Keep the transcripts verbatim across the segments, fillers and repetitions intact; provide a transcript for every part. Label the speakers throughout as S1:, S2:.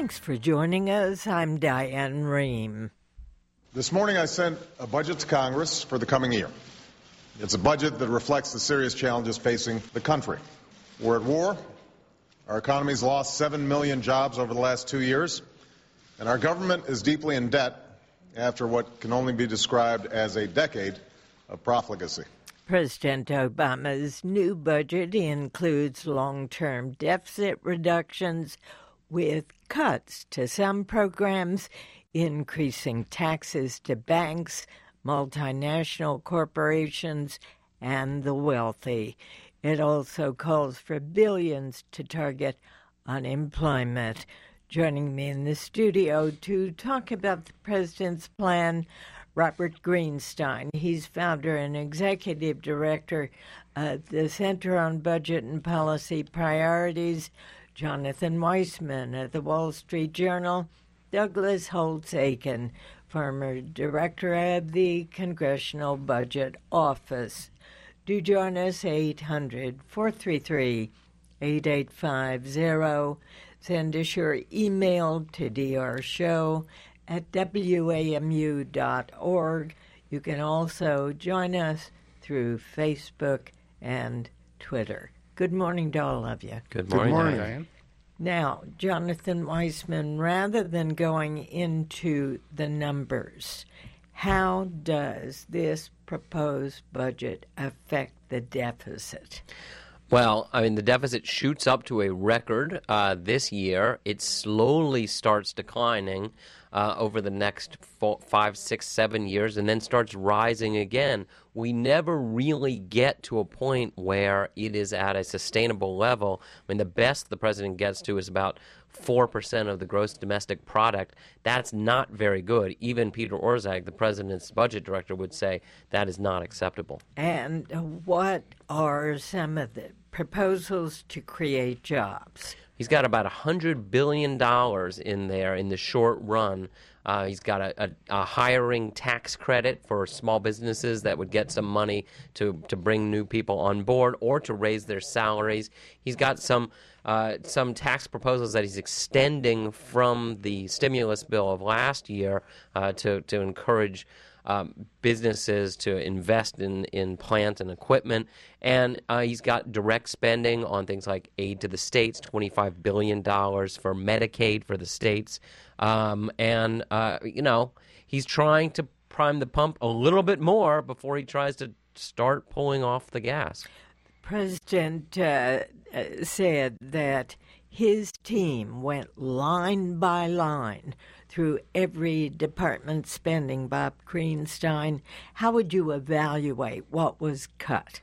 S1: Thanks for joining us. I'm Diane Rehm.
S2: This morning I sent a budget to Congress for the coming year. It's a budget that reflects the serious challenges facing the country. We're at war. Our economy's lost seven million jobs over the last two years, and our government is deeply in debt after what can only be described as a decade of profligacy.
S1: President Obama's new budget includes long-term deficit reductions with cuts to some programs, increasing taxes to banks, multinational corporations, and the wealthy. It also calls for billions to target unemployment. Joining me in the studio to talk about the president's plan, Robert Greenstein. He's founder and executive director of the Center on Budget and Policy Priorities. Jonathan Weissman of the Wall Street Journal. Douglas Holtz-Eakin, former director of the Congressional Budget Office. Do join us, eight hundred, four three three, eight eight five zero. Send us your email to drshow at w a m u dot org. You can also join us through Facebook and Twitter. Good morning to all of you.
S3: Good morning,
S2: Good morning.
S3: Diane.
S1: Now, Jonathan Weissman, rather than going into the numbers, how does this proposed budget affect the deficit?
S3: Well, I mean, the deficit shoots up to a record uh, this year. It slowly starts declining uh, over the next four, five, six, seven years, and then starts rising again. We never really get to a point where it is at a sustainable level. I mean, the best the president gets to is about four percent of the gross domestic product. That's not very good. Even Peter Orszag, the president's budget director, would say that is not acceptable.
S1: And what are some of the proposals to create jobs?
S3: He's got about one hundred billion dollars in there in the short run. Uh, he's got a, a, a hiring tax credit for small businesses that would get some money to, to bring new people on board or to raise their salaries. He's got some uh, some tax proposals that he's extending from the stimulus bill of last year uh, to, to encourage Um, businesses to invest in, in plant and equipment. And uh, he's got direct spending on things like aid to the states, twenty-five billion dollars for Medicaid for the states. Um, and, uh, you know, he's trying to prime the pump a little bit more before he tries to start pulling off the gas.
S1: The president uh, said that his team went line by line through every department spending. Bob Greenstein, how would you evaluate what was cut?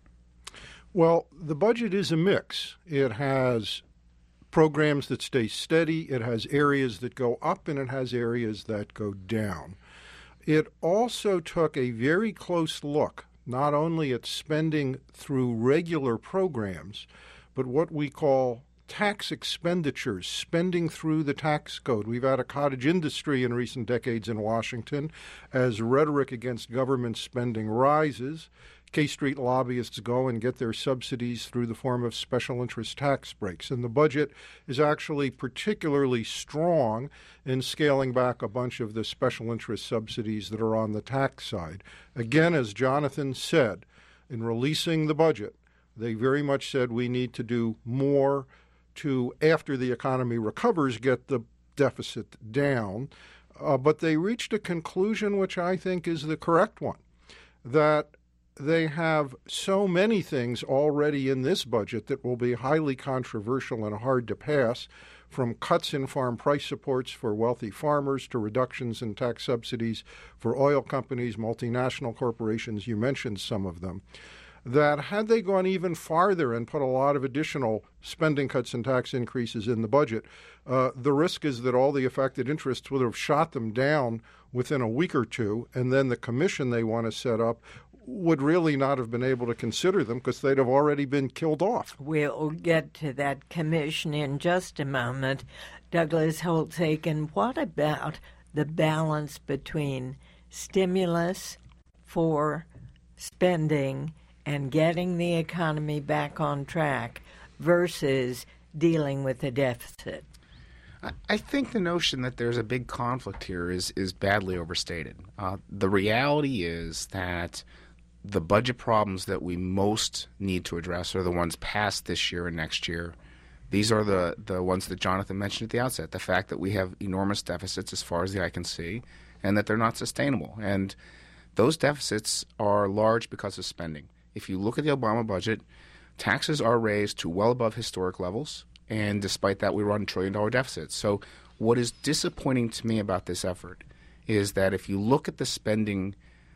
S4: Well, the budget is a mix. It has programs that stay steady, it has areas that go up, and it has areas that go down. It also took a very close look, not only at spending through regular programs, but what we call tax expenditures, spending through the tax code. We've had a cottage industry in recent decades in Washington as rhetoric against government spending rises. K Street lobbyists go and get their subsidies through the form of special interest tax breaks. And the budget is actually particularly strong in scaling back a bunch of the special interest subsidies that are on the tax side. Again, as Jonathan said, in releasing the budget, they very much said we need to do more to, after the economy recovers, get the deficit down. Uh, but they reached a conclusion which I think is the correct one, that they have so many things already in this budget that will be highly controversial and hard to pass, from cuts in farm price supports for wealthy farmers to reductions in tax subsidies for oil companies, multinational corporations. You mentioned some of them. That had they gone even farther and put a lot of additional spending cuts and tax increases in the budget, uh, the risk is that all the affected interests would have shot them down within a week or two, and then the commission they want to set up would really not have been able to consider them because they'd have already been killed off.
S1: We'll get to that commission in just a moment. Douglas Holtz-Eakin, what about the balance between stimulus for spending and getting the economy back on track versus dealing with the deficit?
S5: I think the notion that there's a big conflict here is is badly overstated. Uh, the reality is that the budget problems that we most need to address are the ones past this year and next year. These are the, the ones that Jonathan mentioned at the outset, the fact that we have enormous deficits as far as the eye can see and that they're not sustainable. And those deficits are large because of spending. If you look at the Obama budget, taxes are raised to well above historic levels. And despite that, we run trillion-dollar deficits. So what is disappointing to me about this effort is that if you look at the spending,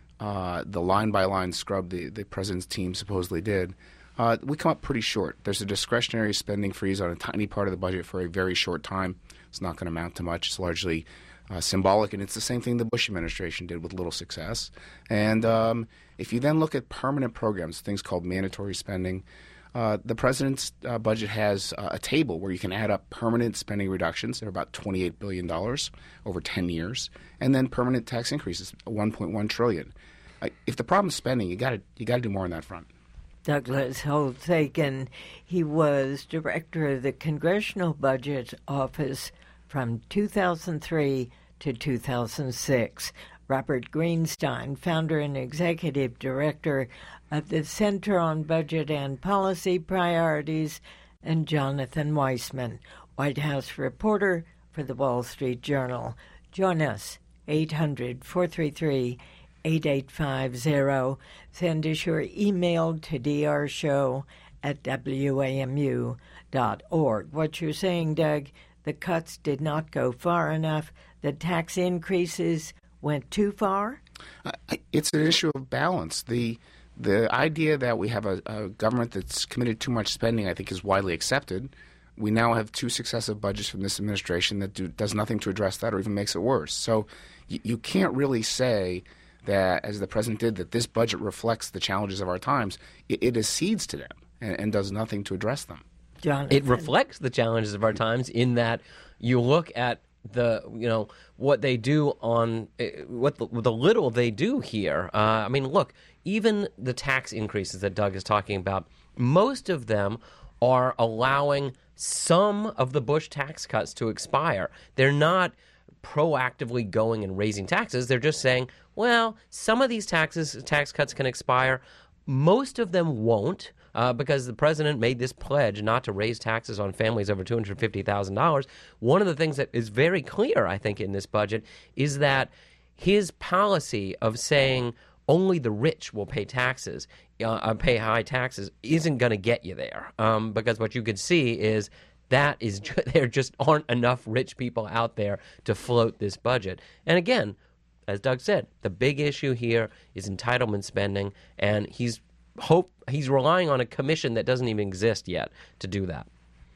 S5: uh, the line-by-line scrub the, the president's team supposedly did, uh, we come up pretty short. There's a discretionary spending freeze on a tiny part of the budget for a very short time. It's not going to amount to much. It's largely uh, symbolic, and it's the same thing the Bush administration did with little success. And um, if you then look at permanent programs, things called mandatory spending, Uh, the president's uh, budget has uh, a table where you can add up permanent spending reductions. They're about twenty-eight billion dollars over ten years, and then permanent tax increases, one point one trillion dollars. Uh, if the problem's spending, you got to you got to do more on that front.
S1: Douglas Holthagen, he was director of the Congressional Budget Office from two thousand three to two thousand six. Robert Greenstein, founder and executive director of the Center on Budget and Policy Priorities, and Jonathan Weissman, White House reporter for the Wall Street Journal. Join us, eight hundred, four three three, eight eight five zero. Send us your email to d r show at w a m u dot org. What you're saying, Doug, the cuts did not go far enough. The tax increases went too far?
S5: Uh, it's an issue of balance. The the idea that we have a, a government that's committed too much spending, I think, is widely accepted. We now have two successive budgets from this administration that do, does nothing to address that or even makes it worse. So y- you can't really say that, as the president did, that this budget reflects the challenges of our times. It, it accedes to them and, and does nothing to address them.
S1: Jonathan.
S3: It reflects the challenges of our times in that you look at the you know what they do on uh, what the, the little they do here. Uh, I mean, look, even the tax increases that Doug is talking about, most of them are allowing some of the Bush tax cuts to expire. They're not proactively going and raising taxes. They're just saying, well, some of these taxes tax cuts can expire. Most of them won't. Uh, because the president made this pledge not to raise taxes on families over two hundred fifty thousand dollars. One of the things that is very clear, I think, in this budget is that his policy of saying only the rich will pay taxes, uh, pay high taxes, isn't going to get you there. Um, because what you could see is that is there just aren't enough rich people out there to float this budget. And again, as Doug said, the big issue here is entitlement spending, and he's hope he's relying on a commission that doesn't even exist yet to do that.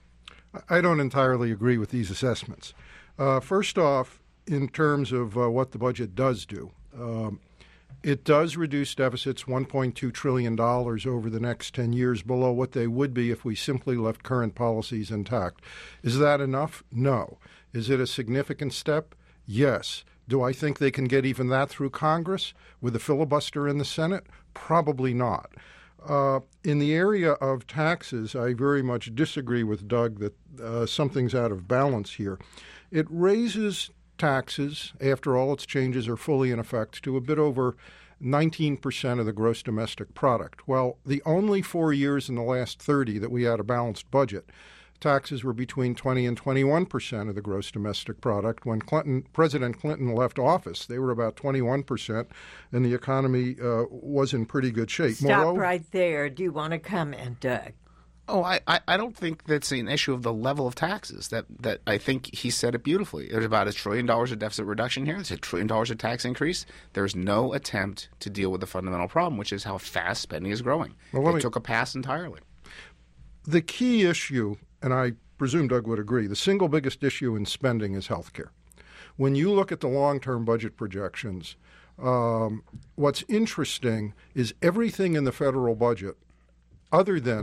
S4: I don't entirely agree with these assessments. Uh, first off, in terms of uh, what the budget does do, um, it does reduce deficits one point two trillion dollars over the next ten years below what they would be if we simply left current policies intact. Is that enough? No. Is it a significant step? Yes. Do I think they can get even that through Congress with a filibuster in the Senate? Probably not. Uh, in the area of taxes, I very much disagree with Doug that uh, something's out of balance here. It raises taxes, after all its changes are fully in effect, to a bit over nineteen percent of the gross domestic product. Well, the only four years in the last thirty that we had a balanced budget, taxes were between twenty and twenty-one percent of the gross domestic product. When Clinton, President Clinton left office, they were about twenty-one percent, and the economy uh, was in pretty good shape.
S1: Stop
S4: Moreover,
S1: right there. Do you want to comment, Doug?
S5: Oh, I, I, I don't think that's an issue of the level of taxes. That that I think he said it beautifully. There's about a trillion dollars of deficit reduction here. There's a trillion dollars of tax increase. There's no attempt to deal with the fundamental problem, which is how fast spending is growing.
S4: Well, let
S5: They
S4: me-
S5: took a pass entirely.
S4: the key issue, and I presume Doug would agree, the single biggest issue in spending is health care. When you look at the long-term budget projections, um, what's interesting is everything in the federal budget, other than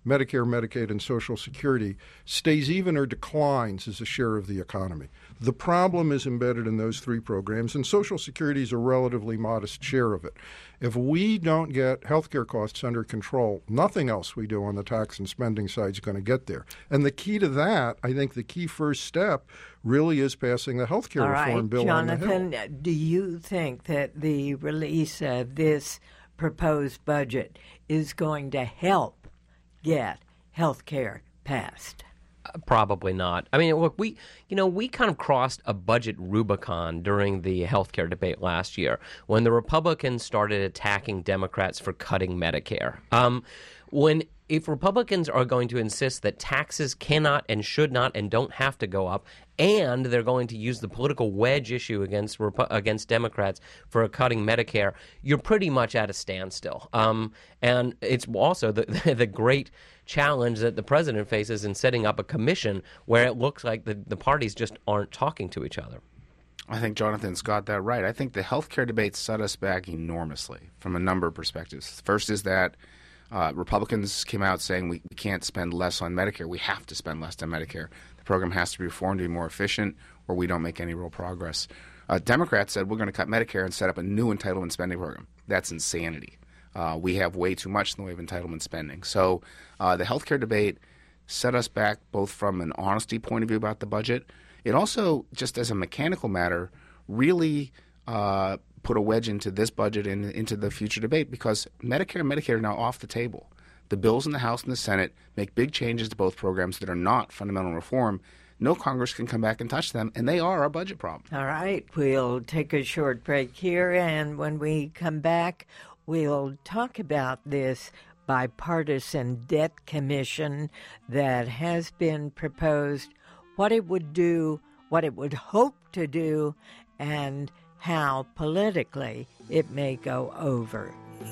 S4: Medicare, Medicaid, and Social Security, stays even or declines as a share of the economy. The problem is embedded in those three programs, and Social Security is a relatively modest share of it. If we don't get healthcare costs under control, nothing else we do on the tax and spending side is going to get there. And the key to that, I think the key first step really is passing the healthcare
S1: All
S4: reform
S1: right,
S4: bill
S1: Jonathan,
S4: on the Hill.
S1: do you think that the release of this proposed budget is going to help get health care passed?
S3: Probably not. I mean, look, we, you know, we kind of crossed a budget Rubicon during the healthcare debate last year when the Republicans started attacking Democrats for cutting Medicare. Um, when if Republicans are going to insist that taxes cannot and should not and don't have to go up, and they're going to use the political wedge issue against against Democrats for cutting Medicare, you're pretty much at a standstill. Um, and it's also the the great challenge that the president faces in setting up a commission where it looks like the, the parties just aren't talking to each other.
S5: I think Jonathan's got that right. I think the healthcare debate set us back enormously from a number of perspectives. First is that uh, Republicans came out saying we, we can't spend less on Medicare. We have to spend less on Medicare. The program has to be reformed to be more efficient, or we don't make any real progress. Uh, Democrats said we're going to cut Medicare and set up a new entitlement spending program. That's insanity. Uh, we have way too much in the way of entitlement spending. So uh, the healthcare debate set us back both from an honesty point of view about the budget. It also, just as a mechanical matter, really uh, put a wedge into this budget and into the future debate because Medicare and Medicaid are now off the table. The bills in the House and the Senate make big changes to both programs that are not fundamental reform. No Congress can come back and touch them, and they are our budget problem.
S1: All right, we'll take a short break here, and when we come back, we'll talk about this bipartisan debt commission that has been proposed, what it would do, what it would hope to do, and how politically it may go over.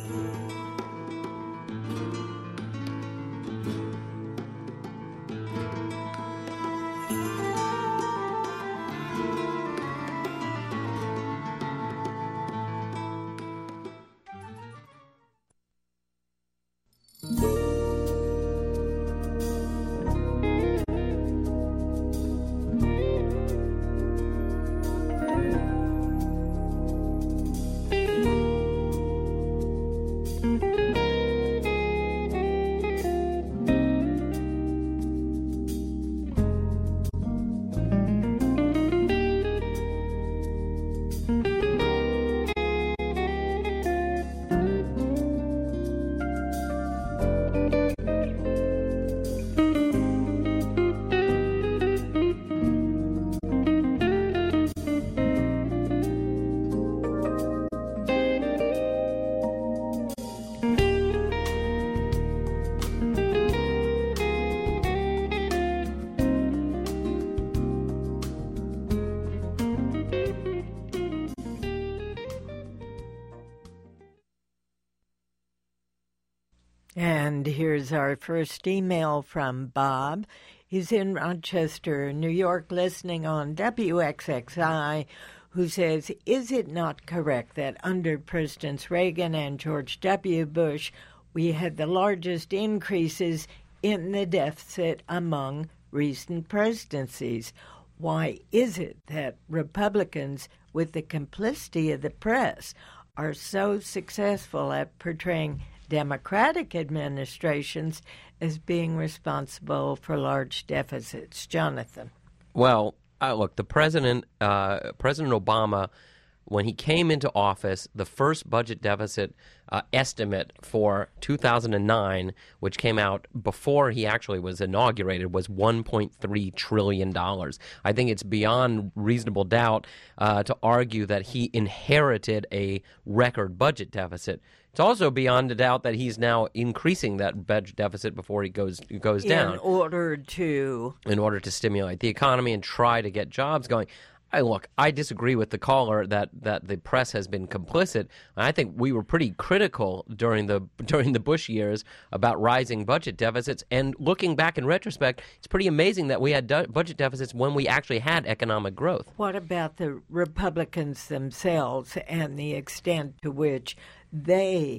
S1: And here's our first email from Bob. He's in Rochester, New York, listening on W X X I, who says, is it not correct that under Presidents Reagan and George W. Bush, we had the largest increases in the deficit among recent presidencies? Why is it that Republicans, with the complicity of the press, are so successful at portraying Democratic administrations as being responsible for large deficits? Jonathan.
S3: Well, uh, look, the president, uh, President Obama, when he came into office, the first budget deficit uh, estimate for two thousand nine, which came out before he actually was inaugurated, was one point three trillion dollars. I think it's beyond reasonable doubt uh, to argue that he inherited a record budget deficit. It's also beyond a doubt that he's now increasing that budget deficit before he goes goes down.
S1: In order to...
S3: In order to stimulate the economy and try to get jobs going. I look, I disagree with the caller that, that the press has been complicit. I think we were pretty critical during the during the Bush years about rising budget deficits. And looking back in retrospect, it's pretty amazing that we had du- budget deficits when we actually had economic growth.
S1: What about the Republicans themselves and the extent to which they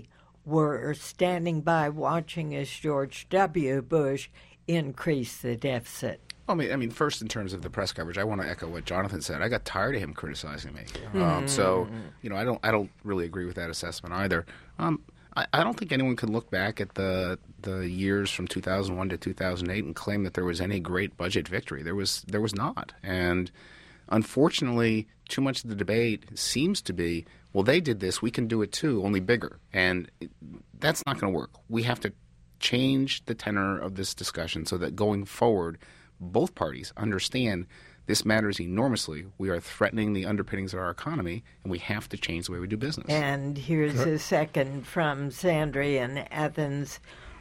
S1: were standing by watching as George W. Bush increased the deficit.
S5: I mean, I mean, first in terms of the press coverage, I want to echo what Jonathan said. I got tired of him criticizing me. Um, so, you know, I don't, I don't really agree with that assessment either. Um, I, I don't think anyone can look back at the the years from two thousand one to two thousand eight and claim that there was any great budget victory. There was, there was not. And unfortunately, too much of the debate seems to be, well, they did this, we can do it too, only bigger. And that's not going to work. We have to change the tenor of this discussion so that going forward, both parties understand this matters enormously. We are threatening the underpinnings of our economy, and we have to change the way we do business.
S1: And here's a second from Sandra in Athens,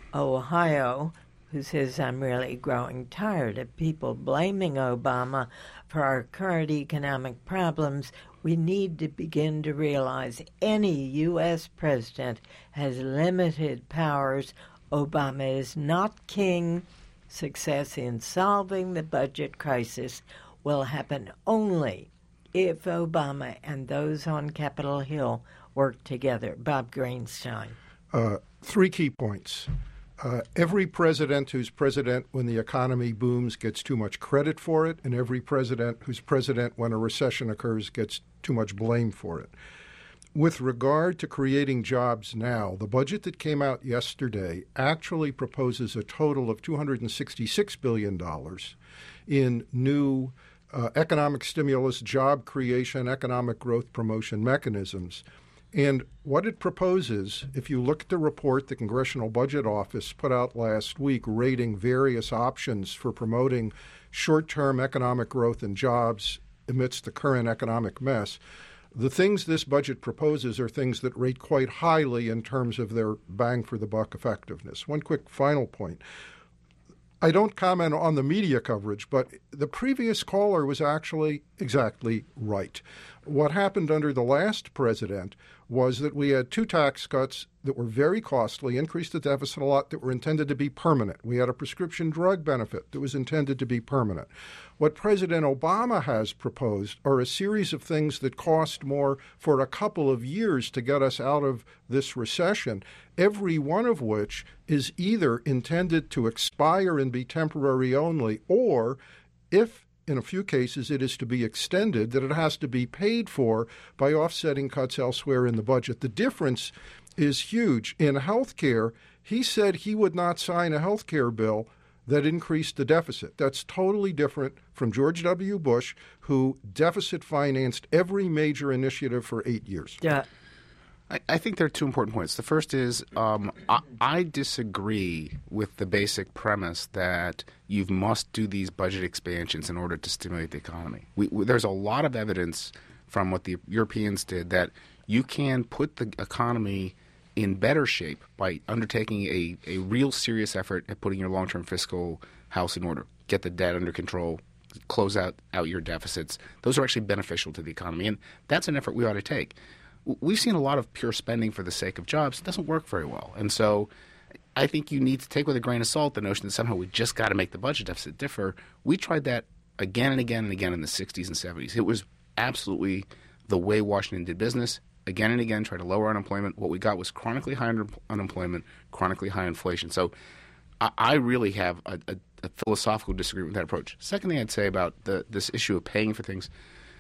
S1: Ohio, who says, I'm really growing tired of people blaming Obama for our current economic problems. We need to begin to realize any U S president has limited powers. Obama is not king. Success in solving the budget crisis will happen only if Obama and those on Capitol Hill work together. Bob Greenstein.
S4: Uh, three key points. Uh, every president who's president when the economy booms gets too much credit for it, and every president who's president when a recession occurs gets too much blame for it. With regard to creating jobs now, the budget that came out yesterday actually proposes a total of two hundred sixty-six billion dollars in new uh, economic stimulus, job creation, economic growth promotion mechanisms. And what it proposes, if you look at the report the Congressional Budget Office put out last week rating various options for promoting short-term economic growth and jobs amidst the current economic mess, the things this budget proposes are things that rate quite highly in terms of their bang-for-the-buck effectiveness. One quick final point. I don't comment on the media coverage, but the previous caller was actually exactly right. What happened under the last president was that we had two tax cuts that were very costly, increased the deficit a lot, that were intended to be permanent. We had a prescription drug benefit that was intended to be permanent. What President Obama has proposed are a series of things that cost more for a couple of years to get us out of this recession, every one of which is either intended to expire and be temporary only, or if in a few cases it is to be extended, that it has to be paid for by offsetting cuts elsewhere in the budget. The difference is huge. In health care, he said he would not sign a health care bill that increased the deficit. That's totally different from George W. Bush, who deficit financed every major initiative for eight years.
S1: Yeah.
S5: I, I think there are two important points. The first is um, I, I disagree with the basic premise that you must do these budget expansions in order to stimulate the economy. We, we, there's a lot of evidence from what the Europeans did that you can put the economy in better shape by undertaking a, a real serious effort at putting your long-term fiscal house in order, get the debt under control, close out, out your deficits. Those are actually beneficial to the economy, and that's an effort we ought to take. We've seen a lot of pure spending for the sake of jobs. It doesn't work very well. And so I think you need to take with a grain of salt the notion that somehow we just got to make the budget deficit differ. We tried that again and again and again in the sixties and seventies. It was absolutely the way Washington did business. Again and again, tried to lower unemployment. What we got was chronically high un- unemployment, chronically high inflation. So I, I really have a, a, a philosophical disagreement with that approach. Second thing I'd say about the, this issue of paying for things,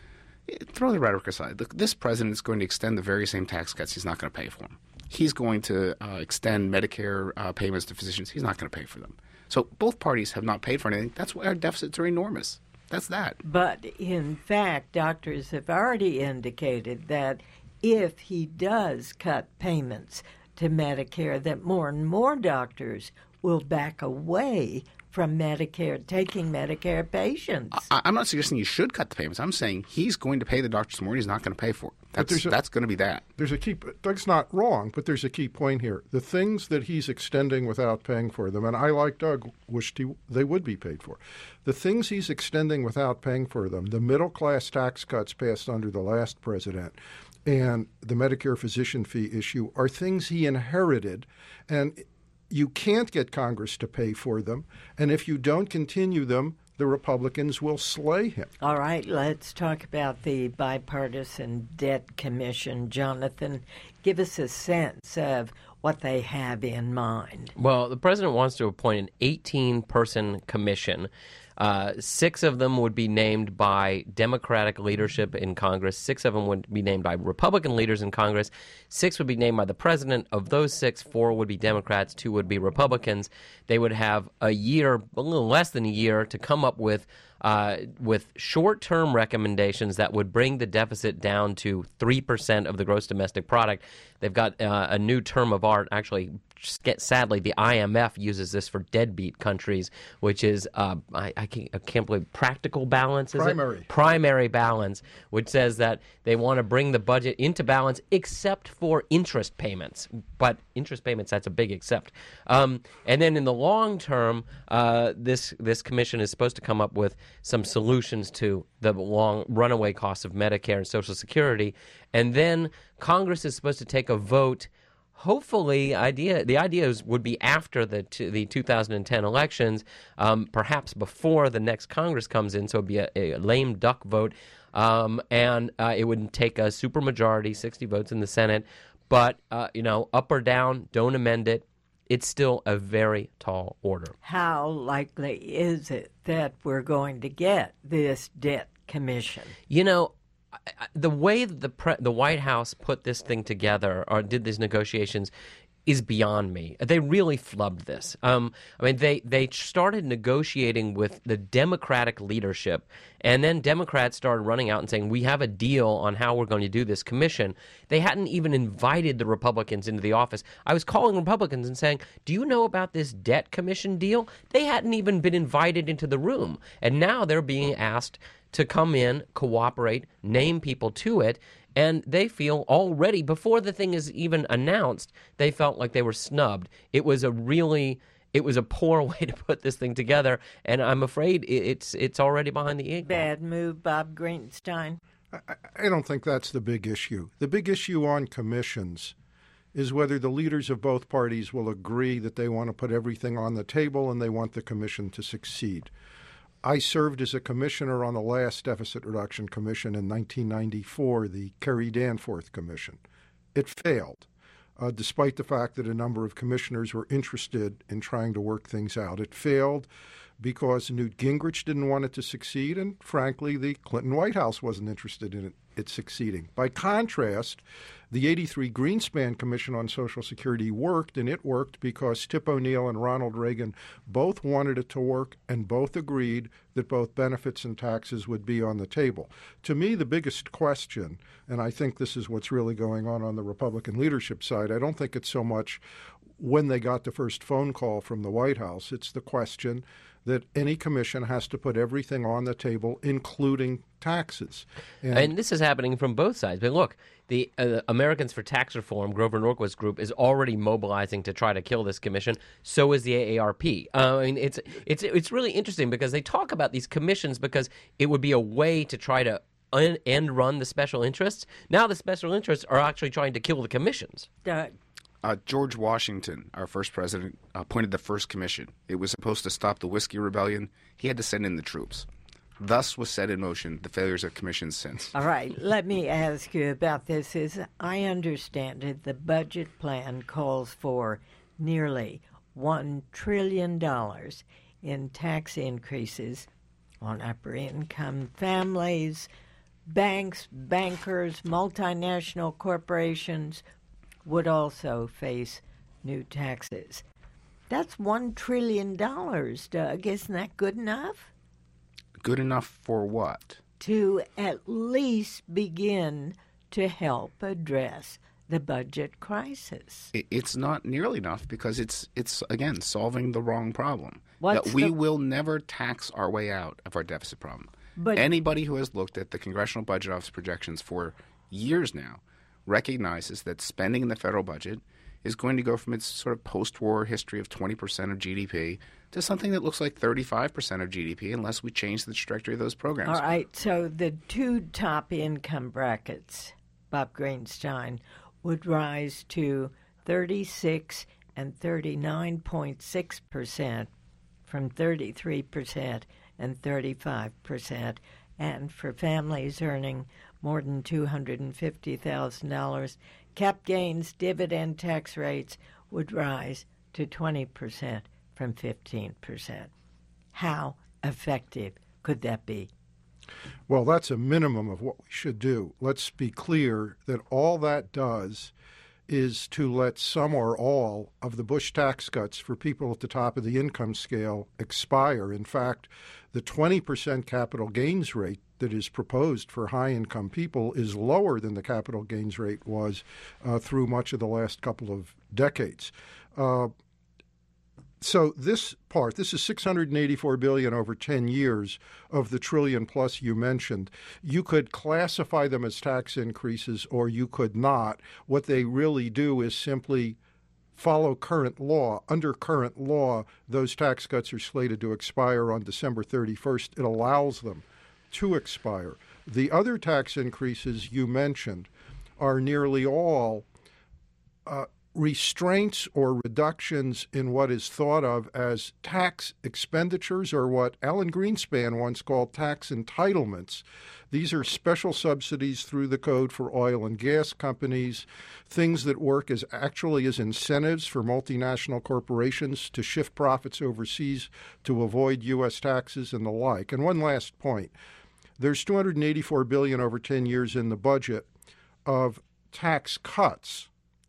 S5: throw the rhetoric aside. Look, this president is going to extend the very same tax cuts he's not going to pay for them. He's going to uh, extend Medicare uh, payments to physicians. He's not going to pay for them. So both parties have not paid for anything. That's why our deficits are enormous. That's that.
S1: But in fact, doctors have already indicated that if he does cut payments to Medicare, that more and more doctors will back away from Medicare, taking Medicare patients.
S5: I, I'm not suggesting you should cut the payments. I'm saying he's going to pay the doctors more and he's not going to pay for it. That's, a, that's going to be that.
S4: There's a key. Doug's not wrong, but there's a key point here. The things that he's extending without paying for them, and I, like Doug, wished he, they would be paid for. The things he's extending without paying for them, the middle-class tax cuts passed under the last president, and the Medicare physician fee issue are things he inherited, and you can't get Congress to pay for them, and if you don't continue them, the Republicans will slay him.
S1: All right, let's talk about the Bipartisan Debt Commission. Jonathan, give us a sense of what they have in mind.
S3: Well, the president wants to appoint an eighteen-person commission. Uh, six of them would be named by Democratic leadership in Congress. Six of them would be named by Republican leaders in Congress. Six would be named by the president. Of those six, four would be Democrats, two would be Republicans. They would have a year, a little less than a year, to come up with uh, with short-term recommendations that would bring the deficit down to three percent of the gross domestic product. They've got uh, a new term of art, actually. Sadly, the I M F uses this for deadbeat countries, which is, uh, I, I, can't, I can't believe, practical balance, is
S4: Primary.
S3: it? Primary balance, which says that they want to bring the budget into balance except for interest payments. But interest payments, that's a big except. Um, and then in the long term, uh, this, this commission is supposed to come up with some solutions to the long runaway costs of Medicare and Social Security. And then Congress is supposed to take a vote. Hopefully, idea the ideas would be after the t- the two thousand ten elections, um, perhaps before the next Congress comes in, so it'd be a, a lame duck vote, um, and uh, it would take a supermajority, sixty votes in the Senate. But uh, you know, up or down, don't amend it. It's still a very tall order.
S1: How likely is it that we're going to get this debt commission?
S3: You know, the way that the pre- the White House put this thing together or did these negotiations is beyond me. They really flubbed this. Um, I mean, they, they started negotiating with the Democratic leadership, and then Democrats started running out and saying, we have a deal on how we're going to do this commission. They hadn't even invited the Republicans into the office. I was calling Republicans and saying, do you know about this debt commission deal? They hadn't even been invited into the room, and now they're being asked to come in, cooperate, name people to it, and they feel already, before the thing is even announced, they felt like they were snubbed. It was a really, it was a poor way to put this thing together, and I'm afraid it's it's already behind the eight ball.
S1: Bad move, Bob Greenstein.
S4: I, I don't think that's the big issue. The big issue on commissions is whether the leaders of both parties will agree that they want to put everything on the table and they want the commission to succeed. I served as a commissioner on the last Deficit Reduction Commission in nineteen ninety-four, the Kerry Danforth Commission. It failed, uh, despite the fact that a number of commissioners were interested in trying to work things out. It failed because Newt Gingrich didn't want it to succeed, and frankly, the Clinton White House wasn't interested in it, it succeeding. By contrast, the eighty-three Greenspan Commission on Social Security worked, and it worked because Tip O'Neill and Ronald Reagan both wanted it to work and both agreed that both benefits and taxes would be on the table. To me, the biggest question, and I think this is what's really going on on the Republican leadership side, I don't think it's so much when they got the first phone call from the White House. It's the question that any commission has to put everything on the table, including taxes.
S3: And, and this is happening from both sides. But look, the uh, Americans for Tax Reform, Grover Norquist group, is already mobilizing to try to kill this commission. So is the A A R P. Uh, I mean, it's it's it's really interesting because they talk about these commissions because it would be a way to try to un- end run the special interests. Now the special interests are actually trying to kill the commissions.
S1: Doug.
S5: Uh, George Washington, our first president, appointed the first commission. It was supposed to stop the Whiskey Rebellion. He had to send in the troops. Thus was set in motion the failures of commissions since.
S1: All right, let me ask you about this. As I understand it, the budget plan calls for nearly one trillion dollars in tax increases on upper-income families, banks, bankers, multinational corporations, would also face new taxes. That's one trillion dollars, Doug. Isn't that good enough?
S5: Good enough for what?
S1: To at least begin to help address the budget crisis.
S5: It's not nearly enough because it's, it's again, solving the wrong problem.
S1: What's
S5: that we
S1: the...
S5: will never tax our way out of our deficit problem.
S1: But
S5: anybody who has looked at the Congressional Budget Office projections for years now recognizes that spending in the federal budget is going to go from its sort of post-war history of twenty percent of G D P to something that looks like thirty-five percent of G D P unless we change the trajectory of those programs.
S1: All right, so the two top income brackets, Bob Greenstein, would rise to thirty-six and thirty-nine point six percent from thirty-three percent and thirty-five percent. And for families earning more than two hundred fifty thousand dollars, Cap gains dividend tax rates would rise to twenty percent from fifteen percent. How effective could that be?
S4: Well, that's a minimum of what we should do. Let's be clear that all that does is to let some or all of the Bush tax cuts for people at the top of the income scale expire. In fact, the twenty percent capital gains rate that is proposed for high-income people is lower than the capital gains rate was uh, through much of the last couple of decades. Uh, So this part, this is six hundred eighty-four billion dollars over ten years of the trillion plus you mentioned. You could classify them as tax increases or you could not. What they really do is simply follow current law. Under current law, those tax cuts are slated to expire on December thirty-first. It allows them to expire. The other tax increases you mentioned are nearly all uh, restraints or reductions in what is thought of as tax expenditures, or what Alan Greenspan once called tax entitlements. These are special subsidies through the code for oil and gas companies, things that work as actually as incentives for multinational corporations to shift profits overseas to avoid U S taxes and the like. And one last point. There's two hundred eighty-four billion dollars over ten years in the budget of tax cuts.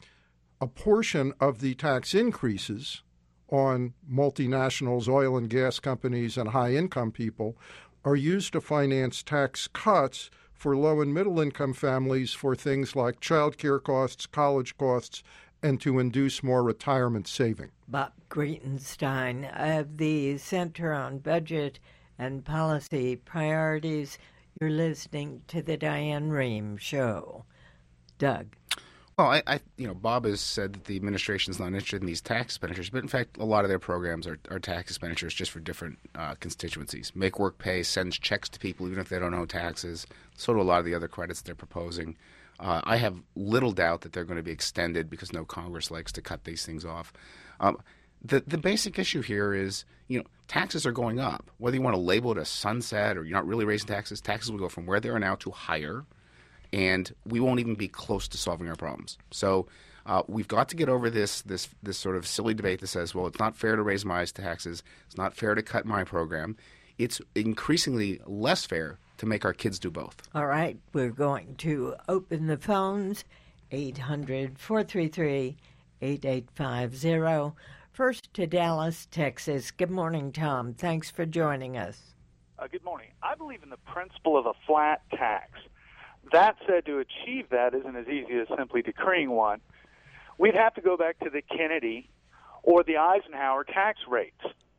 S4: A portion of the tax increases on multinationals, oil and gas companies, and high-income people are used to finance tax cuts for low- and middle-income families for things like child care costs, college costs, and to induce more retirement saving.
S1: Bob Grietenstein of the Center on Budget and Policy Priorities. You're listening to the Diane Rehm Show. Doug.
S5: Well, I, I, you know, Bob has said that the administration is not interested in these tax expenditures, but in fact, a lot of their programs are, are tax expenditures just for different uh, constituencies. Make Work Pay sends checks to people even if they don't owe taxes. So do a lot of the other credits they're proposing. Uh, I have little doubt that they're going to be extended because no Congress likes to cut these things off. Um, the the basic issue here is, you know, taxes are going up. Whether you want to label it a sunset or you're not really raising taxes, taxes will go from where they are now to higher. And we won't even be close to solving our problems. So uh, we've got to get over this this this sort of silly debate that says, well, it's not fair to raise my taxes. It's not fair to cut my program. It's increasingly less fair to make our kids do both.
S1: All right. We're going to open the phones, eight hundred, four three three, eight eight five zero. First to Dallas, Texas. Good morning, Tom. Thanks for joining us.
S6: Uh, good morning. I believe in the principle of a flat tax. That said, to achieve that isn't as easy as simply decreeing one. We'd have to go back to the Kennedy or the Eisenhower tax rates.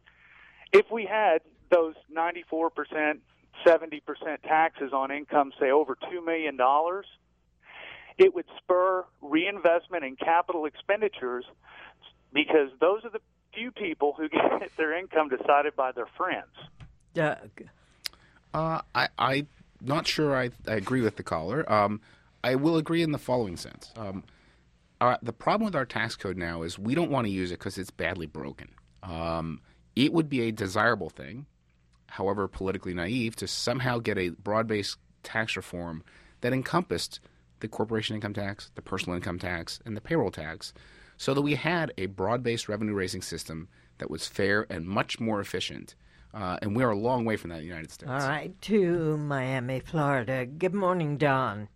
S6: If we had those ninety-four percent, seventy percent taxes on income, say, over two million dollars, it would spur reinvestment in capital expenditures because those are the few people who get their income decided by their friends.
S1: Doug.
S5: Uh, I... I Not sure I, I agree with the caller. Um, I will agree in the following sense. Um, our, the problem with our tax code now is we don't want to use it because it's badly broken. Um, it would be a desirable thing, however politically naive, to somehow get a broad-based tax reform that encompassed the corporation income tax, the personal income tax, and the payroll tax, so that we had a broad-based revenue-raising system that was fair and much more efficient. Uh, and we are a long way from that in the United States.
S1: All right, to Miami, Florida. Good morning, Don.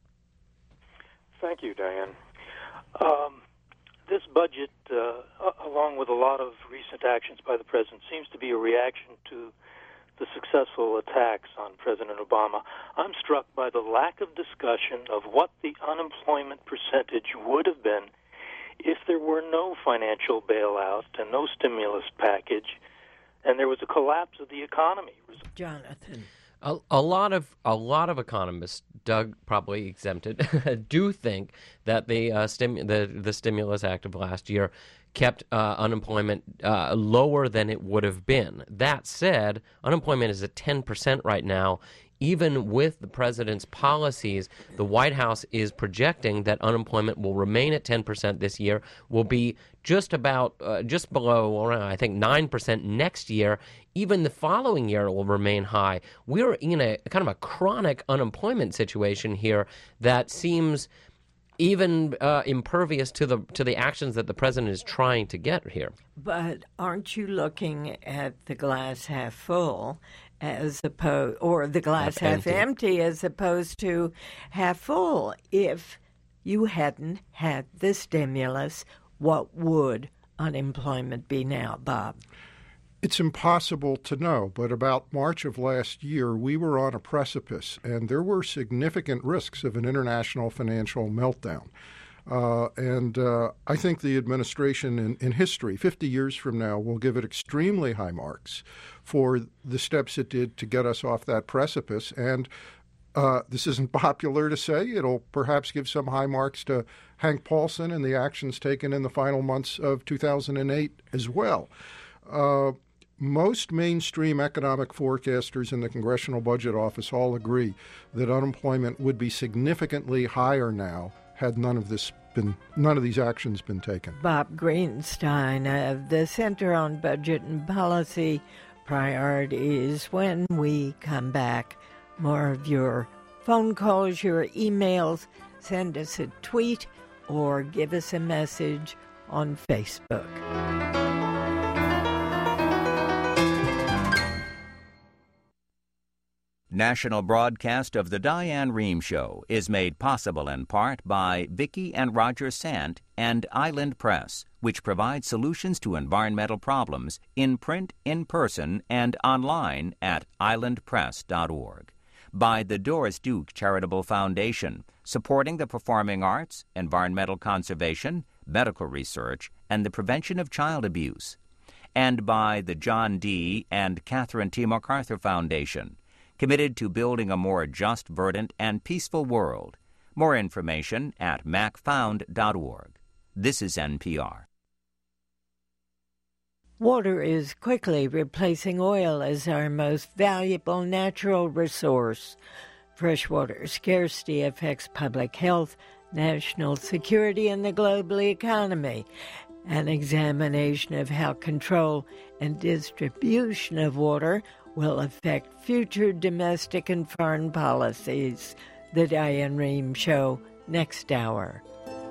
S7: Thank you, Diane. Um, this budget, uh, along with a lot of recent actions by the president, seems to be a reaction to the successful attacks on President Obama. I'm struck by the lack of discussion of what the unemployment percentage would have been if there were no financial bailout and no stimulus package, and there was a collapse of the economy.
S1: Jonathan.
S3: A, a lot of a lot of economists, Doug probably exempted, do think that the uh, stim- the the stimulus act of last year kept uh, unemployment uh, lower than it would have been. That said, unemployment is at ten percent right now. Even with the president's policies, the White House is projecting that unemployment will remain at ten percent this year, will be just about, uh, just below, around, I think, nine percent next year. Even the following year it will remain high. We're in a kind of a chronic unemployment situation here that seems even uh, impervious to the to the actions that the president is trying to get here.
S1: But aren't you looking at the glass half full as opposed, or the glass half, half empty. empty as opposed to half full? If you hadn't had the stimulus, what would unemployment be now, Bob?
S4: It's impossible to know, but about March of last year, we were on a precipice, and there were significant risks of an international financial meltdown. Uh, and uh, I think the administration in, in history, fifty years from now, will give it extremely high marks for the steps it did to get us off that precipice. And uh, this isn't popular to say. It'll perhaps give some high marks to Hank Paulson and the actions taken in the final months of two thousand eight as well. Uh, Most mainstream economic forecasters in the Congressional Budget Office all agree that unemployment would be significantly higher now had none of this been, none of these actions been taken.
S1: Bob Greenstein of the Center on Budget and Policy Priorities. When we come back, more of your phone calls, your emails. Send us a tweet or give us a message on Facebook.
S8: National broadcast of The Diane Rehm Show is made possible in part by Vicki and Roger Sant and Island Press, which provides solutions to environmental problems in print, in person, and online at island press dot org. By the Doris Duke Charitable Foundation, supporting the performing arts, environmental conservation, medical research, and the prevention of child abuse. And by the John D. and Catherine T. MacArthur Foundation, committed to building a more just, verdant, and peaceful world. More information at mac found dot org. This is N P R.
S1: Water is quickly replacing oil as our most valuable natural resource. Freshwater scarcity affects public health, national security, and the global economy. An examination of how control and distribution of water will affect future domestic and foreign policies. The Diane Rehm Show, next hour.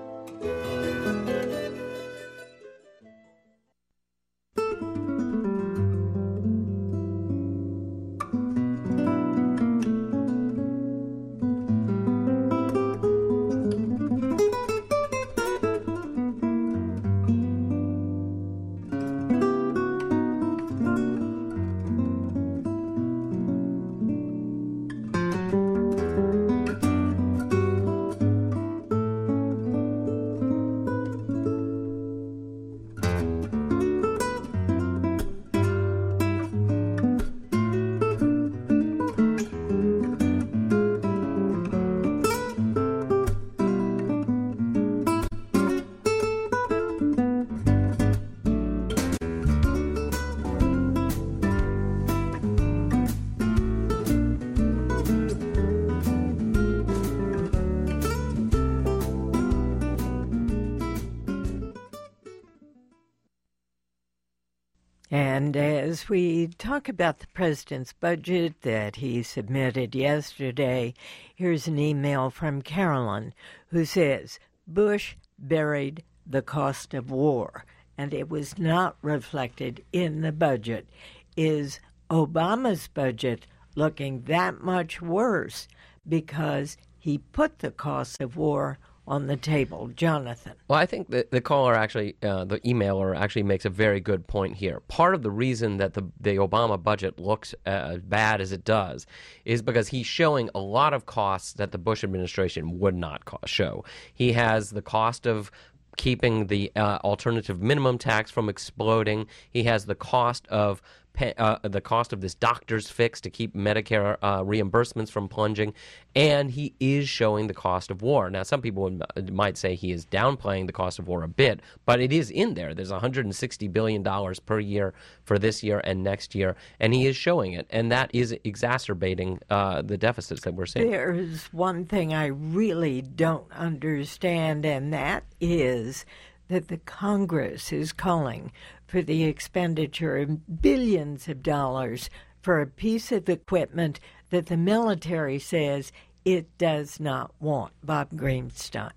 S1: And as we talk about the president's budget that he submitted yesterday, here's an email from Carolyn who says, Bush buried the cost of war, and it was not reflected in the budget. Is Obama's budget looking that much worse because he put the cost of war on the table? Jonathan.
S3: Well, I think that the caller actually, uh, the emailer actually makes a very good point here. Part of the reason that the, the Obama budget looks as bad as it does is because he's showing a lot of costs that the Bush administration would not co- show. He has the cost of keeping the uh, alternative minimum tax from exploding. He has the cost of pay, uh, the cost of this doctor's fix to keep Medicare uh, reimbursements from plunging, and he is showing the cost of war. Now, some people would, might say he is downplaying the cost of war a bit, but it is in there. There's one hundred sixty billion dollars per year for this year and next year, and he is showing it, and that is exacerbating uh, the deficits that we're seeing.
S1: There's one thing I really don't understand, and that is that the Congress is calling for the expenditure of billions of dollars for a piece of equipment that the military says it does not want. Bob Greenstein.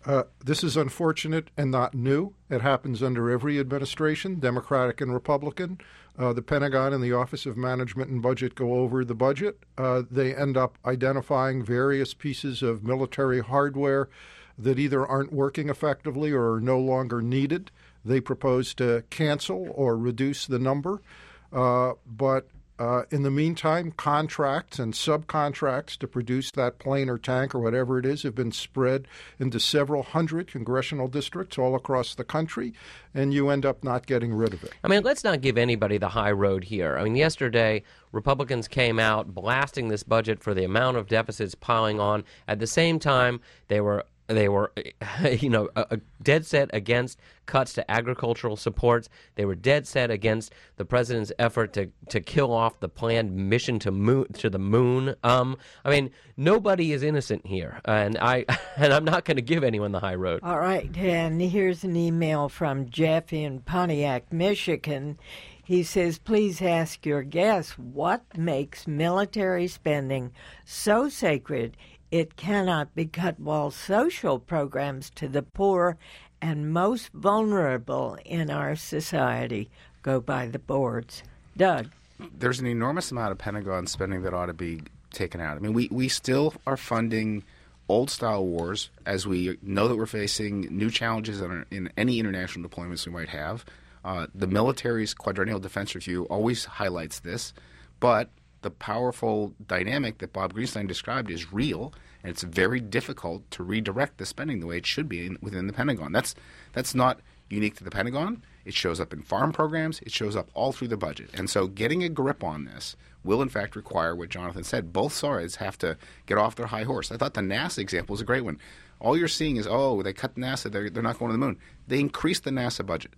S4: Uh, this is unfortunate and not new. It happens under every administration, Democratic and Republican. Uh, the Pentagon and the Office of Management and Budget go over the budget. Uh, they end up identifying various pieces of military hardware that either aren't working effectively or are no longer needed. They propose to cancel or reduce the number. Uh, but uh, in the meantime, contracts and subcontracts to produce that plane or tank or whatever it is have been spread into several hundred congressional districts all across the country, and you end up not getting rid of it.
S3: I mean, let's not give anybody the high road here. I mean, yesterday, Republicans came out blasting this budget for the amount of deficits piling on. At the same time, they were They were, you know, a, a dead set against cuts to agricultural supports. They were dead set against the president's effort to, to kill off the planned mission to moon to the moon. Um, I mean, nobody is innocent here, and I and I'm not going to give anyone the high road.
S1: All right, and here's an email from Jeff in Pontiac, Michigan. He says, please ask your guest what makes military spending so sacred it cannot be cut while social programs to the poor and most vulnerable in our society go by the boards. Doug.
S5: There's an enormous amount of Pentagon spending that ought to be taken out. I mean, we, we still are funding old-style wars as we know that we're facing new challenges in, our, in any international deployments we might have. Uh, the military's quadrennial defense review always highlights this, but the powerful dynamic that Bob Greenstein described is real, and it's very difficult to redirect the spending the way it should be in, within the Pentagon. That's that's not unique to the Pentagon. It shows up in farm programs. It shows up all through the budget. And so getting a grip on this will, in fact, require what Jonathan said. Both sides have to get off their high horse. I thought the NASA example was a great one. All you're seeing is, oh, they cut NASA. They're, they're not going to the moon. They increased the NASA budget.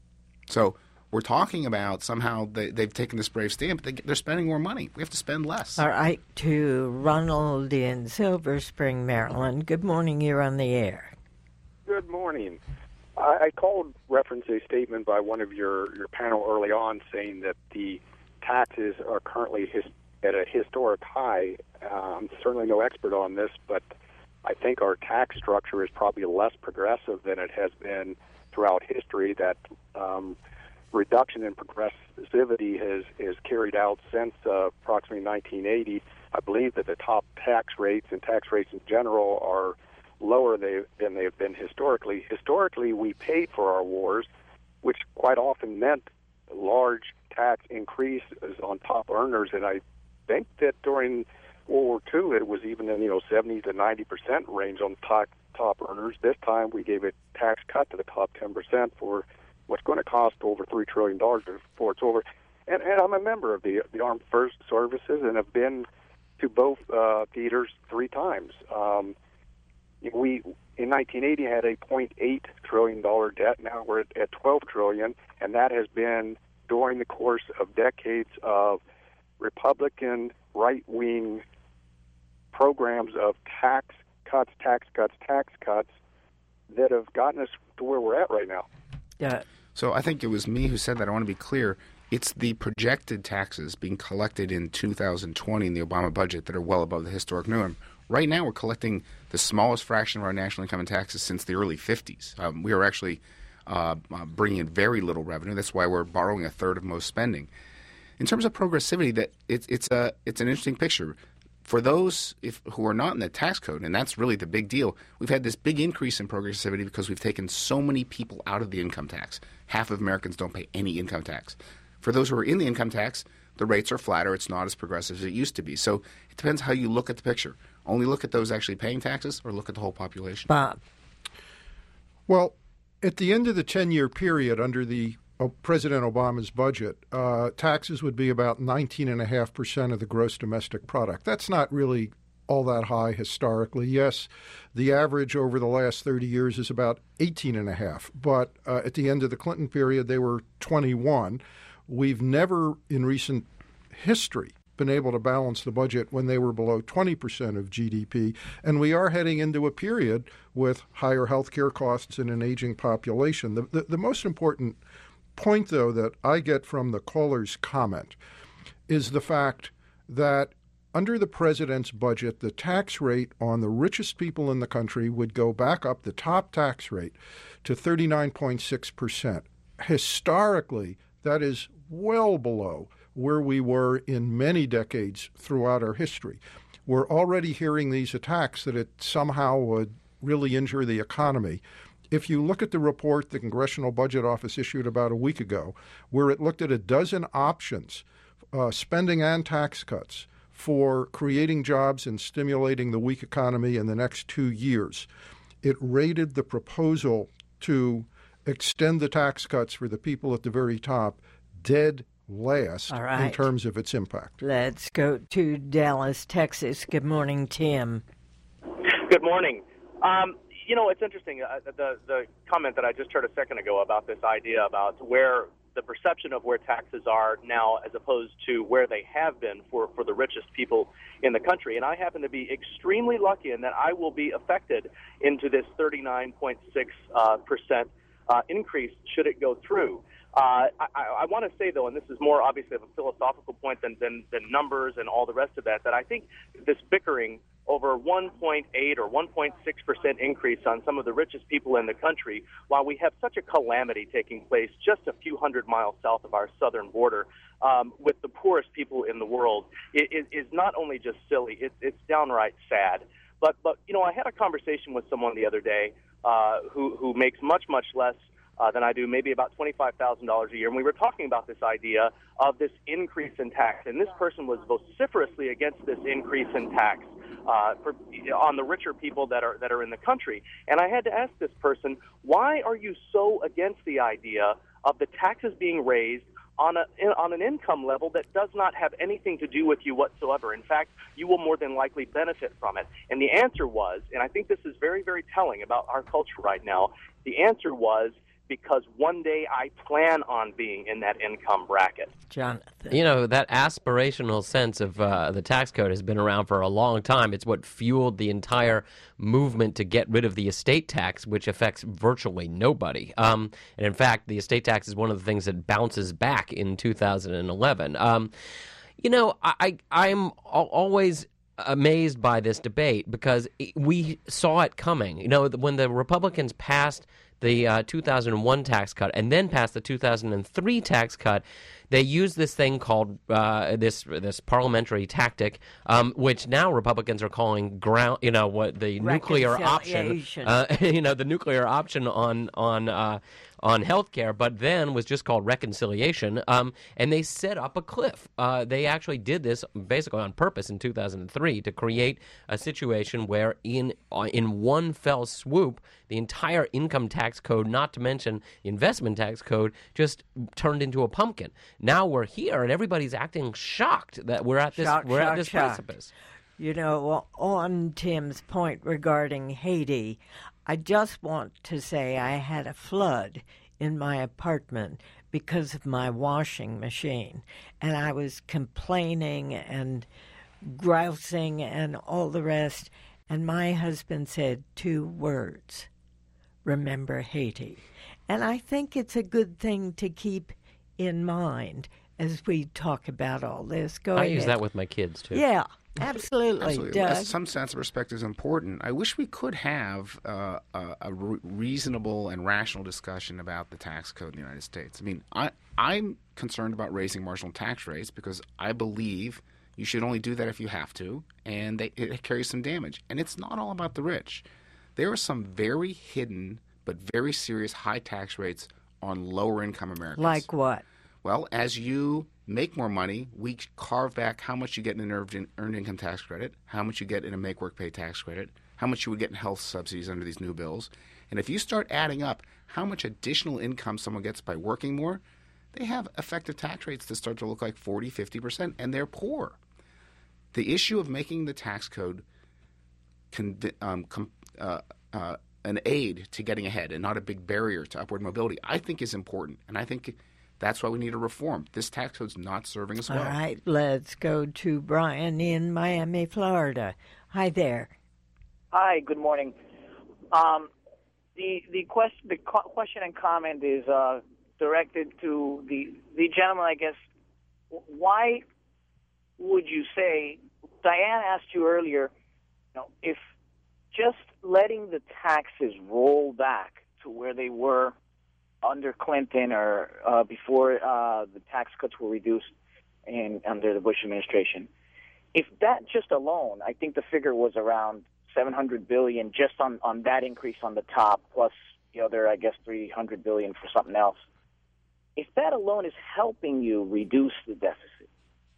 S5: So we're talking about somehow they, they've taken this brave stand, but they, they're spending more money. We have to spend less.
S1: All right, to Ronald in Silver Spring, Maryland. Good morning. You're on the air.
S9: Good morning. I, I called reference a statement by one of your, your panel early on saying that the taxes are currently his, at a historic high. Uh, I'm certainly no expert on this, but I think our tax structure is probably less progressive than it has been throughout history. That um, reduction in progressivity has, has carried out since uh, approximately nineteen eighty. I believe that the top tax rates and tax rates in general are lower they, than they have been historically. Historically, we paid for our wars, which quite often meant large tax increases on top earners, and I think that during World War Two, it was even in you know seventy to ninety percent range on top top earners. This time, we gave a tax cut to the top ten percent for what's going to cost over three trillion dollars before it's over. And, and I'm a member of the the Armed First Services and have been to both uh, theaters three times. Um, we in nineteen eighty had a zero point eight trillion dollars debt. Now we're at, at twelve trillion dollars, and that has been during the course of decades of Republican right-wing programs of tax cuts, tax cuts, tax cuts that have gotten us to where we're at right now.
S1: Yeah.
S5: So I think it was me who said that. I want to be clear. It's the projected taxes being collected in two thousand twenty in the Obama budget that are well above the historic norm. Right now, we're collecting the smallest fraction of our national income and taxes since the early fifties. Um, we are actually uh, uh, bringing in very little revenue. That's why we're borrowing a third of most spending. In terms of progressivity, that it's it's a it's an interesting picture. For those if, who are not in the tax code, and that's really the big deal, we've had this big increase in progressivity because we've taken so many people out of the income tax. Half of Americans don't pay any income tax. For those who are in the income tax, the rates are flatter. It's not as progressive as it used to be. So it depends how you look at the picture. Only look at those actually paying taxes or look at the whole population.
S1: Bob.
S4: Well, at the end of the ten-year period under the uh, President Obama's budget, uh, taxes would be about nineteen point five percent of the gross domestic product. That's not really all that high historically. Yes, the average over the last thirty years is about eighteen point five, but uh, at the end of the Clinton period, they were twenty-one. We've never in recent history been able to balance the budget when they were below twenty percent of G D P, and we are heading into a period with higher health care costs and an aging population. The, the, the most important point, though, that I get from the caller's comment is the fact that under the president's budget, the tax rate on the richest people in the country would go back up, the top tax rate, to thirty-nine point six percent. Historically, that is well below where we were in many decades throughout our history. We're already hearing these attacks that it somehow would really injure the economy. If you look at the report the Congressional Budget Office issued about a week ago, where it looked at a dozen options, uh, spending and tax cuts, for creating jobs and stimulating the weak economy in the next two years, it rated the proposal to extend the tax cuts for the people at the very top dead last
S1: All right.
S4: in terms of its impact.
S1: Let's go to Dallas, Texas. Good morning, Tim.
S10: Good morning. Um, you know, it's interesting, uh, the, the comment that I just heard a second ago about this idea about where the perception of where taxes are now as opposed to where they have been for, for the richest people in the country. And I happen to be extremely lucky in that I will be affected into this thirty-nine point six uh, percent uh, increase should it go through. Uh, I, I want to say, though, and this is more obviously of a philosophical point than, than, than numbers and all the rest of that, that I think this bickering over one point eight or one point six percent increase on some of the richest people in the country, while we have such a calamity taking place just a few hundred miles south of our southern border um, with the poorest people in the world, it, it is not only just silly, it, it's downright sad. But, but, you know, I had a conversation with someone the other day uh, who, who makes much, much less Uh, than I do, maybe about twenty-five thousand dollars a year. And we were talking about this idea of this increase in tax. And this person was vociferously against this increase in tax uh, for, on the richer people that are that are in the country. And I had to ask this person, why are you so against the idea of the taxes being raised on a on an income level that does not have anything to do with you whatsoever? In fact, you will more than likely benefit from it. And the answer was, and I think this is very, very telling about our culture right now, the answer was, because one day I plan on being in that income bracket.
S1: Jonathan.
S3: You know, that aspirational sense of uh, the tax code has been around for a long time. It's what fueled the entire movement to get rid of the estate tax, which affects virtually nobody. Um, and in fact, the estate tax is one of the things that bounces back in two thousand eleven. Um, you know, I, I'm always amazed by this debate because we saw it coming. You know, when the Republicans passed the uh, two thousand one tax cut and then passed the two thousand three tax cut, they used this thing called uh, this this parliamentary tactic, um, which now Republicans are calling ground. You know what the nuclear option. Uh, you know the nuclear option on on. Uh, on health care, but then was just called reconciliation, um, and they set up a cliff. Uh, they actually did this basically on purpose in two thousand three to create a situation where in uh, in one fell swoop, the entire income tax code, not to mention the investment tax code, just turned into a pumpkin. Now we're here, and everybody's acting shocked that we're at this
S1: Shock,
S3: we're
S1: shock,
S3: at this
S1: shock.
S3: precipice.
S1: You know, on Tim's point regarding Haiti, I just want to say I had a flood in my apartment because of my washing machine, and I was complaining and grousing and all the rest, and my husband said two words: remember Haiti. And I think it's a good thing to keep in mind as we talk about all this. Go
S3: I
S1: ahead.
S3: use that with my kids, too.
S1: Yeah. Absolutely,
S5: Absolutely.
S1: Doug.
S5: Some sense of respect is important. I wish we could have uh, a, a re- reasonable and rational discussion about the tax code in the United States. I mean, I, I'm concerned about raising marginal tax rates because I believe you should only do that if you have to, and they, it carries some damage. And it's not all about the rich. There are some very hidden but very serious high tax rates on lower income Americans.
S1: Like what?
S5: Well, as you make more money, we carve back how much you get in an earned, earned income tax credit, how much you get in a make work pay tax credit, how much you would get in health subsidies under these new bills. And if you start adding up how much additional income someone gets by working more, they have effective tax rates that start to look like forty, fifty percent, and they're poor. The issue of making the tax code conv- um, com- uh, uh, an aid to getting ahead and not a big barrier to upward mobility, I think is important. And I think that's why we need a reform. This tax code's not serving us well.
S1: All right, let's go to Brian in Miami, Florida. Hi there.
S11: Hi, good morning. Um, the the question the co- question and comment is uh, directed to the the gentleman. I guess, why would you say Diane asked you earlier, you know, if just letting the taxes roll back to where they were under Clinton or uh, before uh, the tax cuts were reduced in, under the Bush administration, if that just alone, I think the figure was around seven hundred billion dollars just on, on that increase on the top, plus the other, I guess, three hundred billion dollars for something else. If that alone is helping you reduce the deficit,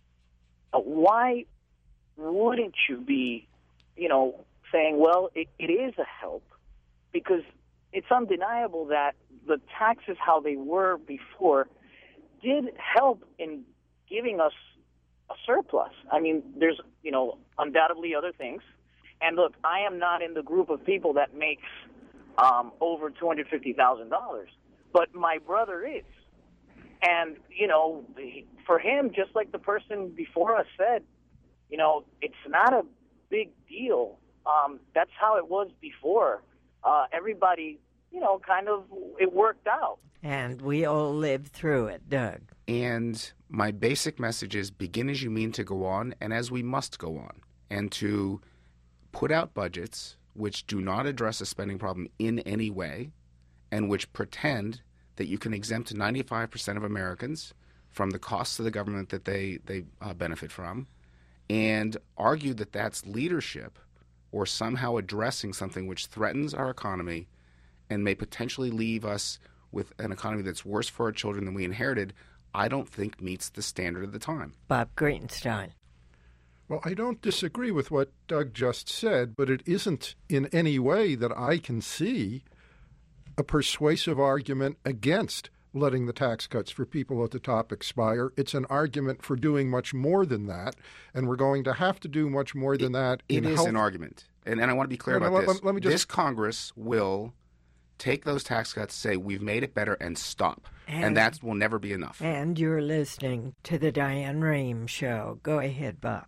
S11: uh, why wouldn't you be, you know, saying, well, it, it is a help, because it's undeniable that the taxes, how they were before, did help in giving us a surplus. I mean, there's, you know, undoubtedly other things. And look, I am not in the group of people that makes um, over two hundred fifty thousand dollars, but my brother is. And, you know, for him, just like the person before us said, you know, it's not a big deal. Um, that's how it was before. Uh, everybody, you know, kind of, it worked out.
S1: And we all lived through it, Doug.
S5: And my basic message is begin as you mean to go on and as we must go on. And to put out budgets which do not address a spending problem in any way and which pretend that you can exempt ninety-five percent of Americans from the costs of the government that they, they uh, benefit from, and argue that that's leadership or somehow addressing something which threatens our economy and may potentially leave us with an economy that's worse for our children than we inherited, I don't think meets the standard of the time.
S1: Bob Greenstein.
S4: Well, I don't disagree with what Doug just said, but it isn't in any way that I can see a persuasive argument against letting the tax cuts for people at the top expire. It's an argument for doing much more than that, and we're going to have to do much more than that.
S5: It, it is
S4: health-
S5: an argument, and, and I want to be clear
S4: no,
S5: about
S4: no,
S5: this.
S4: Let, let me just...
S5: This Congress will take those tax cuts, say we've made it better, and stop, and, and that will never be enough.
S1: And you're listening to the Diane Rehm Show. Go ahead, Bob.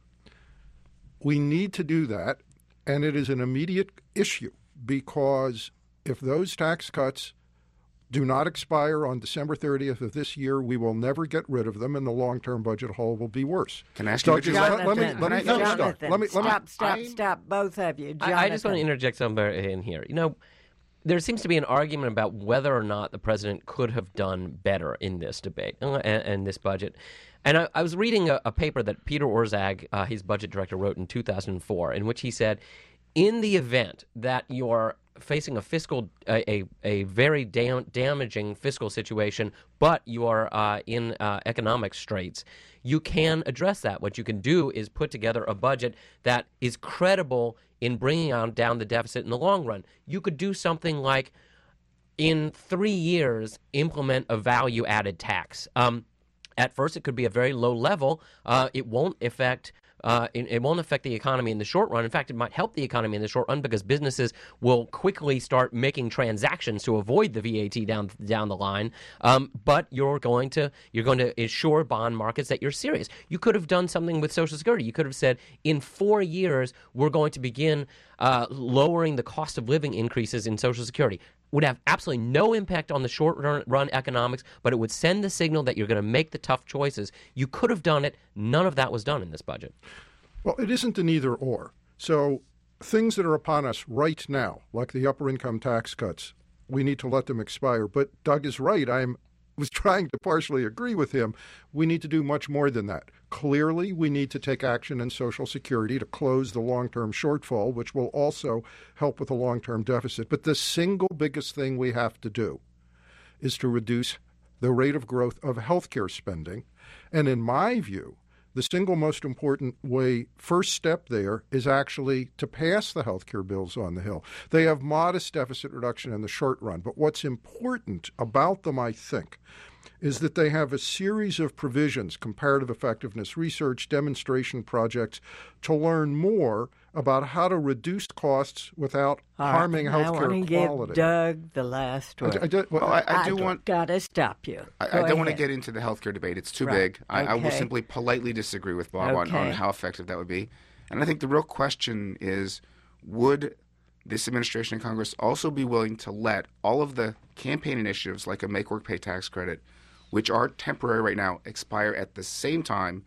S4: We need to do that, and it is an immediate issue, because if those tax cuts do not expire on December thirtieth of this year, we will never get rid of them, and the long-term budget hole will be worse.
S5: Can I ask you,
S1: Jonathan,
S4: let, let me, let me finish,
S1: Jonathan,
S4: Doug. Let me, let
S1: stop,
S4: me,
S1: stop,
S4: I,
S1: stop, both of you. Jonathan.
S3: I, I just want to interject something in here. You know, there seems to be an argument about whether or not the president could have done better in this debate uh, and, and this budget. And I, I was reading a, a paper that Peter Orszag, uh, his budget director, wrote in two thousand four, in which he said, in the event that you're facing a fiscal, a, a, a very dam- damaging fiscal situation, but you are uh, in uh, economic straits, you can address that. What you can do is put together a budget that is credible in bringing on down the deficit in the long run. You could do something like, in three years, implement a value-added tax. Um, At first, it could be a very low level. Uh, it won't affect uh, it, it won't affect the economy in the short run. In fact, it might help the economy in the short run because businesses will quickly start making transactions to avoid the V A T down down the line. Um, but you're going to you're going to assure bond markets that you're serious. You could have done something with Social Security. You could have said, in four years, we're going to begin uh, lowering the cost of living increases in Social Security. Would have absolutely no impact on the short-run economics, but it would send the signal that you're going to make the tough choices. You could have done it. None of that was done in this budget.
S4: Well, it isn't an either-or. So things that are upon us right now, like the upper-income tax cuts, we need to let them expire. But Doug is right. I was trying to partially agree with him. We need to do much more than that. Clearly, we need to take action in Social Security to close the long-term shortfall, which will also help with the long-term deficit. But the single biggest thing we have to do is to reduce the rate of growth of healthcare spending. And in my view, the single most important way, first step there, is actually to pass the healthcare bills on the Hill. They have modest deficit reduction in the short run. But what's important about them, I think, is that they have a series of provisions, comparative effectiveness research, demonstration projects, to learn more about how to reduce costs without
S1: All
S4: harming
S1: right,
S4: healthcare
S1: I want to
S4: quality.
S1: give Doug the last word.
S4: I, I, did- well,
S5: Well, I, I do
S1: I
S5: want.
S1: Gotta stop you.
S5: I,
S1: Go
S5: I don't want to
S1: ahead.
S5: get into the healthcare debate. It's too
S1: Right.
S5: big. I, I will
S1: Okay.
S5: simply politely disagree with Bob on, on
S1: Okay.
S5: how effective that would be. And I think the real question is, would this administration and Congress also be willing to let all of the campaign initiatives like a Make Work Pay tax credit, which are temporary right now, expire at the same time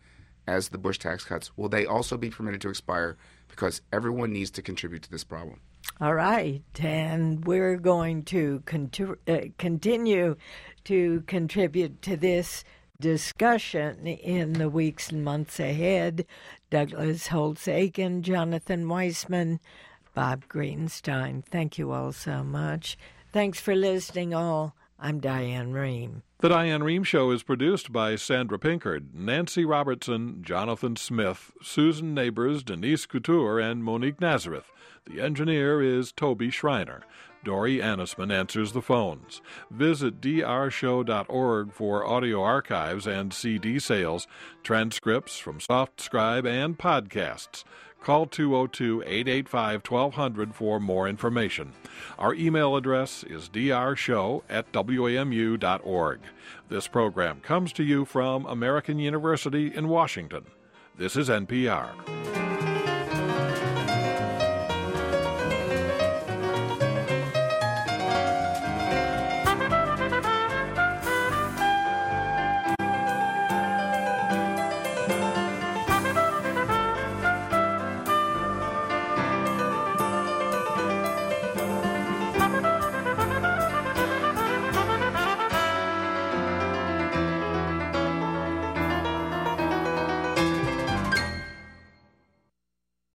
S5: as the Bush tax cuts, will they also be permitted to expire? Because everyone needs to contribute to this problem.
S1: All right, and we're going to conti- uh, continue to contribute to this discussion in the weeks and months ahead. Douglas Holtz-Eakin, Jonathan Weissman, Bob Greenstein, thank you all so much. Thanks for listening all. I'm Diane Rehm.
S12: The Diane Rehm Show is produced by Sandra Pinkard, Nancy Robertson, Jonathan Smith, Susan Neighbors, Denise Couture, and Monique Nazareth. The engineer is Toby Schreiner. Dory Annisman answers the phones. Visit d r show dot org for audio archives and C D sales, transcripts from SoftScribe, and podcasts. Call two oh two, eight eight five, twelve hundred for more information. Our email address is d r show at w a m u dot org. This program comes to you from American University in Washington. This is N P R.